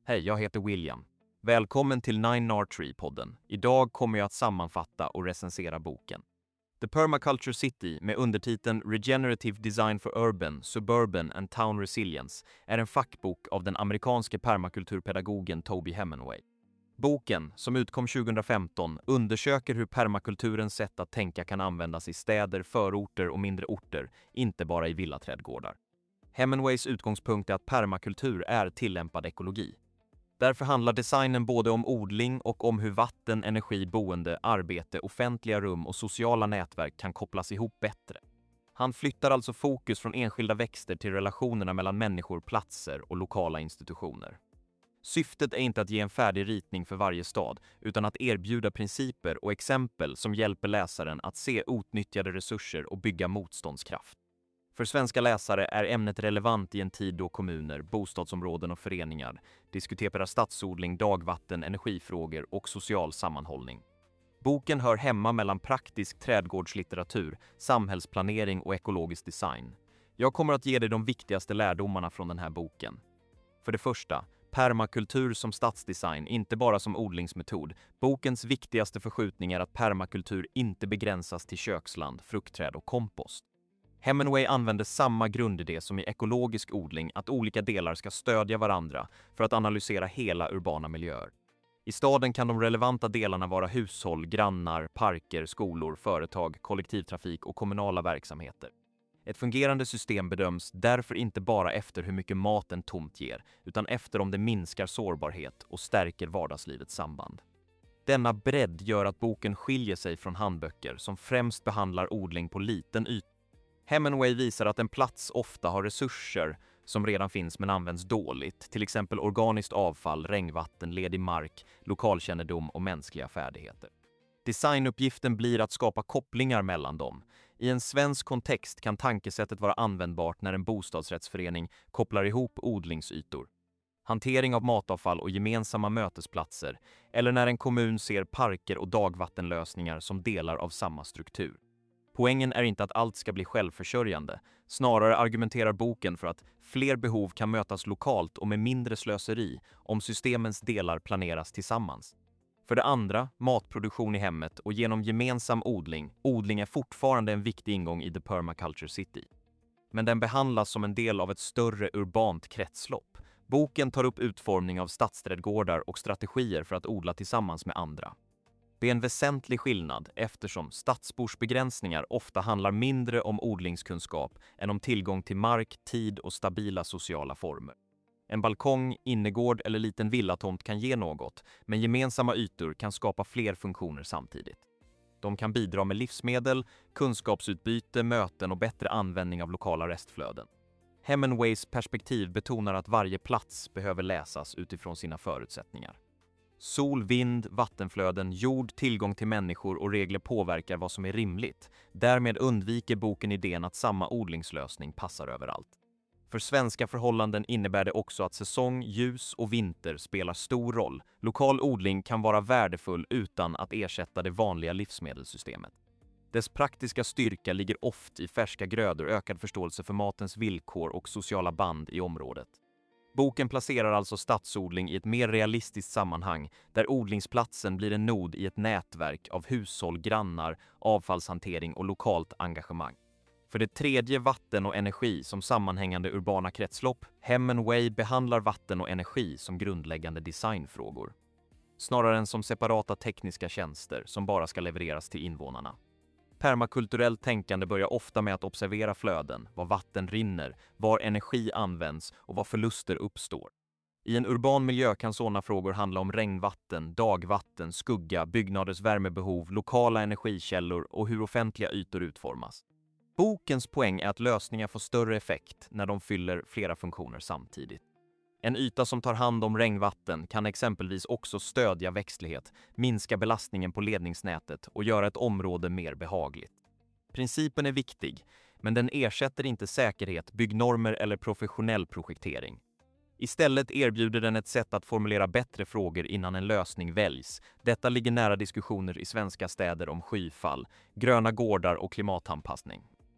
Hej, jag heter William. Välkommen till Nine Tree-podden. Idag kommer jag att sammanfatta och recensera boken. The Permaculture City med undertiteln Regenerative Design for Urban, Suburban and Town Resilience är en fackbok av den amerikanske permakulturpedagogen Toby Hemenway. Boken, som utkom 2015, undersöker hur permakulturens sätt att tänka kan användas i städer, förorter och mindre orter, inte bara i villaträdgårdar. Hemenways utgångspunkt är att permakultur är tillämpad ekologi. Därför handlar designen både om odling och om hur vatten, energi, boende, arbete, offentliga rum och sociala nätverk kan kopplas ihop bättre. Han flyttar alltså fokus från enskilda växter till relationerna mellan människor, platser och lokala institutioner. Syftet är inte att ge en färdig ritning för varje stad, utan att erbjuda principer och exempel som hjälper läsaren att se utnyttjade resurser och bygga motståndskraft. För svenska läsare är ämnet relevant i en tid då kommuner, bostadsområden och föreningar diskuterar stadsodling, dagvatten, energifrågor och social sammanhållning. Boken hör hemma mellan praktisk trädgårdslitteratur, samhällsplanering och ekologisk design. Jag kommer att ge dig de viktigaste lärdomarna från den här boken. För det första, permakultur som stadsdesign, inte bara som odlingsmetod. Bokens viktigaste förskjutning är att permakultur inte begränsas till köksland, fruktträd och kompost. Hemenway använder samma grundidé som i ekologisk odling, att olika delar ska stödja varandra för att analysera hela urbana miljöer. I staden kan de relevanta delarna vara hushåll, grannar, parker, skolor, företag, kollektivtrafik och kommunala verksamheter. Ett fungerande system bedöms därför inte bara efter hur mycket maten tomt ger, utan efter om det minskar sårbarhet och stärker vardagslivets samband. Denna bredd gör att boken skiljer sig från handböcker som främst behandlar odling på liten yta. Hemenway visar att en plats ofta har resurser som redan finns men används dåligt, till exempel organiskt avfall, regnvatten, ledig mark, lokalkännedom och mänskliga färdigheter. Designuppgiften blir att skapa kopplingar mellan dem. I en svensk kontext kan tankesättet vara användbart när en bostadsrättsförening kopplar ihop odlingsytor, hantering av matavfall och gemensamma mötesplatser, eller när en kommun ser parker och dagvattenlösningar som delar av samma struktur. Poängen är inte att allt ska bli självförsörjande, snarare argumenterar boken för att fler behov kan mötas lokalt och med mindre slöseri om systemens delar planeras tillsammans. För det andra, matproduktion i hemmet och genom gemensam odling. Odling är fortfarande en viktig ingång i The Permaculture City. Men den behandlas som en del av ett större urbant kretslopp. Boken tar upp utformning av stadsträdgårdar och strategier för att odla tillsammans med andra. Det är en väsentlig skillnad eftersom stadsbordsbegränsningar ofta handlar mindre om odlingskunskap än om tillgång till mark, tid och stabila sociala former. En balkong, innergård eller liten villatomt kan ge något, men gemensamma ytor kan skapa fler funktioner samtidigt. De kan bidra med livsmedel, kunskapsutbyte, möten och bättre användning av lokala restflöden. Hemenways perspektiv betonar att varje plats behöver läsas utifrån sina förutsättningar. Sol, vind, vattenflöden, jord, tillgång till människor och regler påverkar vad som är rimligt. Därmed undviker boken idén att samma odlingslösning passar överallt. För svenska förhållanden innebär det också att säsong, ljus och vinter spelar stor roll. Lokal odling kan vara värdefull utan att ersätta det vanliga livsmedelssystemet. Dess praktiska styrka ligger ofta i färska grödor, ökad förståelse för matens villkor och sociala band i området. Boken placerar alltså stadsodling i ett mer realistiskt sammanhang där odlingsplatsen blir en nod i ett nätverk av hushåll, grannar, avfallshantering och lokalt engagemang. För det tredje, vatten och energi som sammanhängande urbana kretslopp. Hemenway behandlar vatten och energi som grundläggande designfrågor, snarare än som separata tekniska tjänster som bara ska levereras till invånarna. Permakulturellt tänkande börjar ofta med att observera flöden, var vatten rinner, var energi används och var förluster uppstår. I en urban miljö kan sådana frågor handla om regnvatten, dagvatten, skugga, byggnaders värmebehov, lokala energikällor och hur offentliga ytor utformas. Bokens poäng är att lösningar får större effekt när de fyller flera funktioner samtidigt. En yta som tar hand om regnvatten kan exempelvis också stödja växtlighet, minska belastningen på ledningsnätet och göra ett område mer behagligt. Principen är viktig, men den ersätter inte säkerhet, byggnormer eller professionell projektering. Istället erbjuder den ett sätt att formulera bättre frågor innan en lösning väljs. Detta ligger nära diskussioner i svenska städer om skyfall, gröna gårdar och klimatanpassning.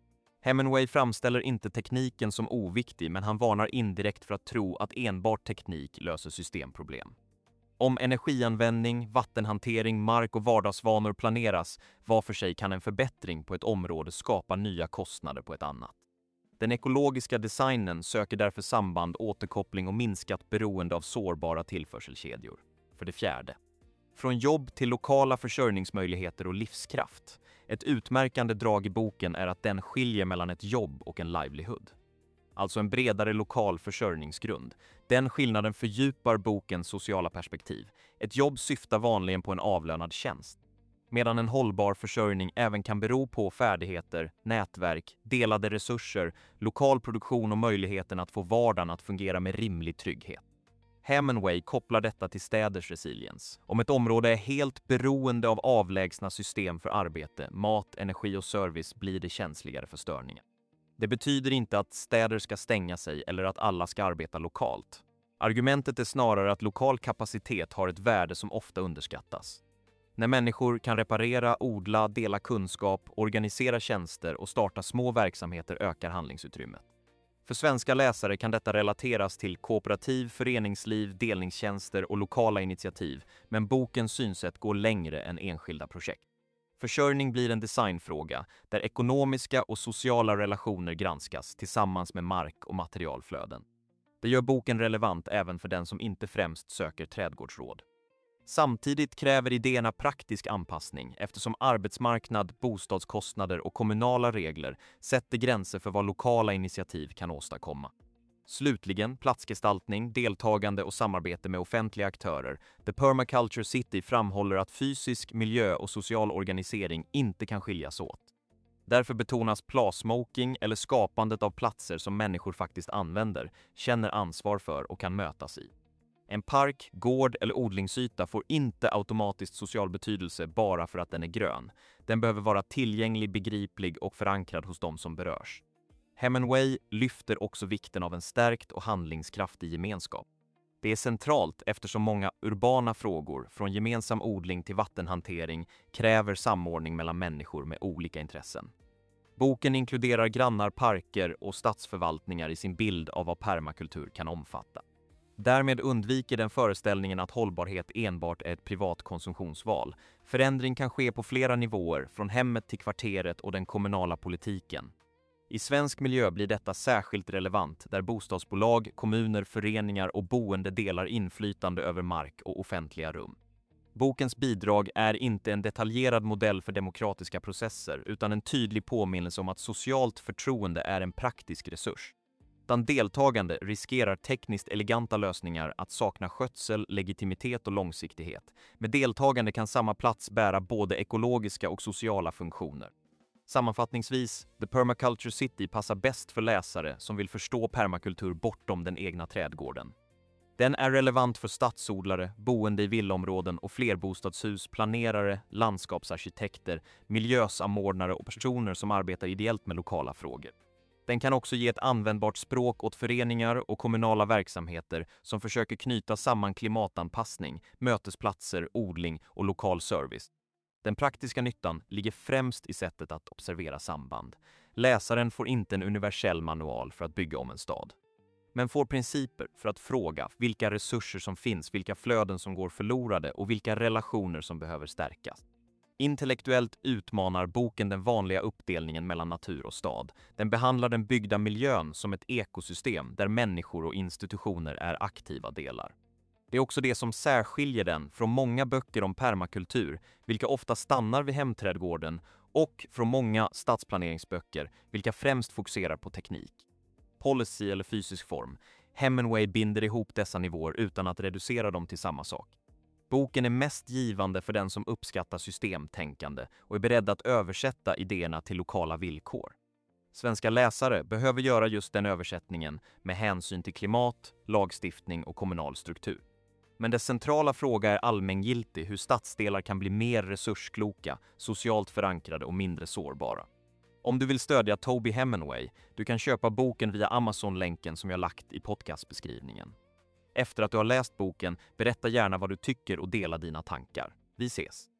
Hemingway framställer inte tekniken som oviktig, men han varnar indirekt för att tro att enbart teknik löser systemproblem. Om energianvändning, vattenhantering, mark och vardagsvanor planeras var för sig kan en förbättring på ett område skapa nya kostnader på ett annat. Den ekologiska designen söker därför samband, återkoppling och minskat beroende av sårbara tillförselkedjor. För det fjärde. Från jobb till lokala försörjningsmöjligheter och livskraft. Ett utmärkande drag i boken är att den skiljer mellan ett jobb och en livelihood. Alltså en bredare lokal försörjningsgrund. Den skillnaden fördjupar bokens sociala perspektiv. Ett jobb syftar vanligen på en avlönad tjänst, medan en hållbar försörjning även kan bero på färdigheter, nätverk, delade resurser, lokal produktion och möjligheten att få vardagen att fungera med rimlig trygghet. Hemingway kopplar detta till städers resiliens. Om ett område är helt beroende av avlägsna system för arbete, mat, energi och service blir det känsligare för störningar. Det betyder inte att städer ska stänga sig eller att alla ska arbeta lokalt. Argumentet är snarare att lokal kapacitet har ett värde som ofta underskattas. När människor kan reparera, odla, dela kunskap, organisera tjänster och starta små verksamheter ökar handlingsutrymmet. För svenska läsare kan detta relateras till kooperativ, föreningsliv, delningstjänster och lokala initiativ, men bokens synsätt går längre än enskilda projekt. Försörjning blir en designfråga där ekonomiska och sociala relationer granskas tillsammans med mark- och materialflöden. Det gör boken relevant även för den som inte främst söker trädgårdsråd. Samtidigt kräver idéerna praktisk anpassning eftersom arbetsmarknad, bostadskostnader och kommunala regler sätter gränser för vad lokala initiativ kan åstadkomma. Slutligen, platsgestaltning, deltagande och samarbete med offentliga aktörer. The Permaculture City framhåller att fysisk, miljö och social organisering inte kan skiljas åt. Därför betonas plasmoking eller skapandet av platser som människor faktiskt använder, känner ansvar för och kan mötas i. En park, gård eller odlingsyta får inte automatiskt social betydelse bara för att den är grön. Den behöver vara tillgänglig, begriplig och förankrad hos de som berörs. Hemingway lyfter också vikten av en stärkt och handlingskraftig gemenskap. Det är centralt eftersom många urbana frågor, från gemensam odling till vattenhantering, kräver samordning mellan människor med olika intressen. Boken inkluderar grannar, parker och stadsförvaltningar i sin bild av vad permakultur kan omfatta. Därmed undviker den föreställningen att hållbarhet enbart är ett privat konsumtionsval. Förändring kan ske på flera nivåer, från hemmet till kvarteret och den kommunala politiken. I svensk miljö blir detta särskilt relevant där bostadsbolag, kommuner, föreningar och boende delar inflytande över mark och offentliga rum. Bokens bidrag är inte en detaljerad modell för demokratiska processer utan en tydlig påminnelse om att socialt förtroende är en praktisk resurs. Utan deltagande riskerar tekniskt eleganta lösningar att sakna skötsel, legitimitet och långsiktighet. Med deltagande kan samma plats bära både ekologiska och sociala funktioner. Sammanfattningsvis, The Permaculture City passar bäst för läsare som vill förstå permakultur bortom den egna trädgården. Den är relevant för stadsodlare, boende i villaområden och flerbostadshus, planerare, landskapsarkitekter, miljösamordnare och personer som arbetar ideellt med lokala frågor. Den kan också ge ett användbart språk åt föreningar och kommunala verksamheter som försöker knyta samman klimatanpassning, mötesplatser, odling och lokal service. Den praktiska nyttan ligger främst i sättet att observera samband. Läsaren får inte en universell manual för att bygga om en stad, men får principer för att fråga vilka resurser som finns, vilka flöden som går förlorade och vilka relationer som behöver stärkas. Intellektuellt utmanar boken den vanliga uppdelningen mellan natur och stad. Den behandlar den byggda miljön som ett ekosystem där människor och institutioner är aktiva delar. Det är också det som särskiljer den från många böcker om permakultur, vilka ofta stannar vid hemträdgården, och från många stadsplaneringsböcker, vilka främst fokuserar på teknik, policy eller fysisk form. Hemingway binder ihop dessa nivåer utan att reducera dem till samma sak. Boken är mest givande för den som uppskattar systemtänkande och är beredd att översätta idéerna till lokala villkor. Svenska läsare behöver göra just den översättningen med hänsyn till klimat, lagstiftning och kommunal struktur. Men dess centrala fråga är allmängiltig: hur stadsdelar kan bli mer resurskloka, socialt förankrade och mindre sårbara. Om du vill stödja Toby Hemingway, du kan köpa boken via Amazon-länken som jag lagt i podcastbeskrivningen. Efter att du har läst boken, berätta gärna vad du tycker och dela dina tankar. Vi ses!